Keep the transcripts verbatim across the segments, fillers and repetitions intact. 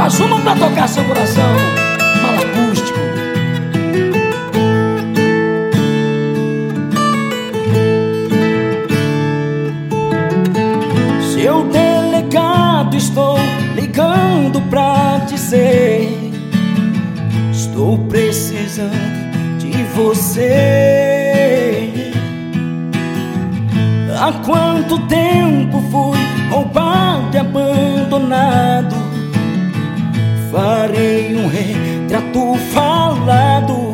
Mais uma pra tocar seu coração. Malacústico. Seu delegado, estou ligando pra dizer: estou precisando de você. Há quanto tempo fui roubado e abandonado? Farei um retrato falado.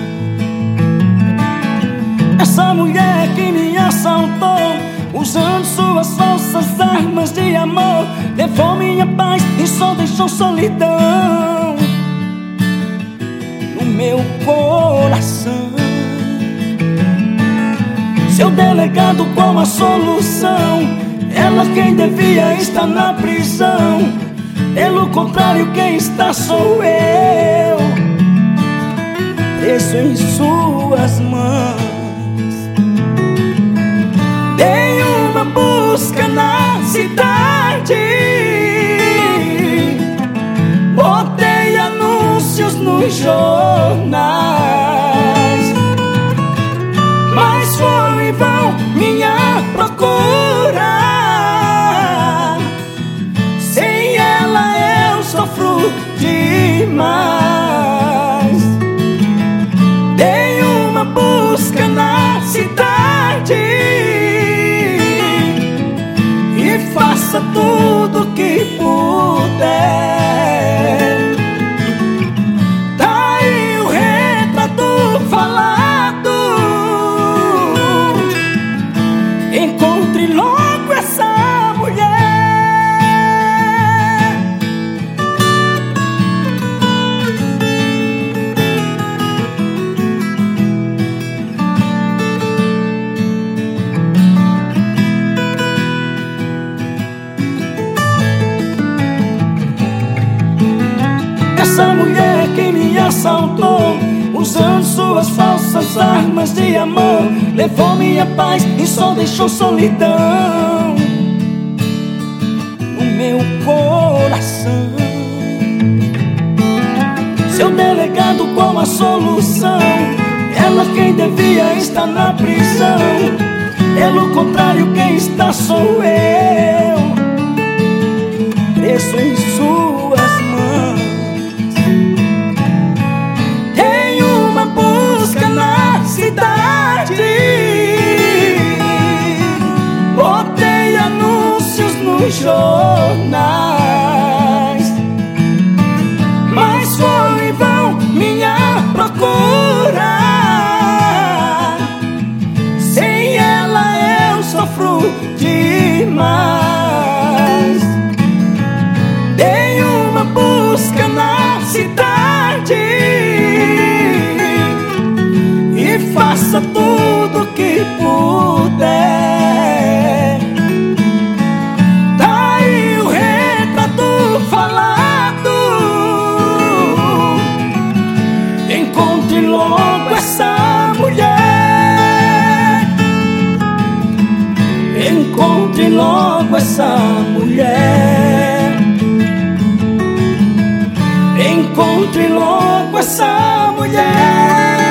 Essa mulher que me assaltou, usando suas falsas armas de amor, levou minha paz e só deixou solidão no meu coração. Seu delegado, qual a solução? Ela quem devia estar na prisão. Pelo contrário, quem está sou eu, preso em suas mãos. Dei uma busca na cidade, botei anúncios nos jornais, mas foi em vão minha procura. Sem ela eu sofro demais. Dei uma busca na cidade e faça tudo que puder. Tá aí o retrato falado. Encontre logo essa mulher. Essa mulher que me assaltou, usando suas falsas armas de amor, levou minha paz e só deixou solidão no meu coração. Seu delegado, qual a solução? Ela quem devia estar na prisão. Pelo contrário, quem está sou eu, preso em suas mãos. Na cidade, botei anúncios nos jornais, mas foi em vão minha procura. Sem ela eu sofro demais. Dei uma busca na cidade, faça tudo que puder. Tá aí o retrato falado. Encontre logo essa mulher. Encontre logo essa mulher. Encontre logo essa mulher.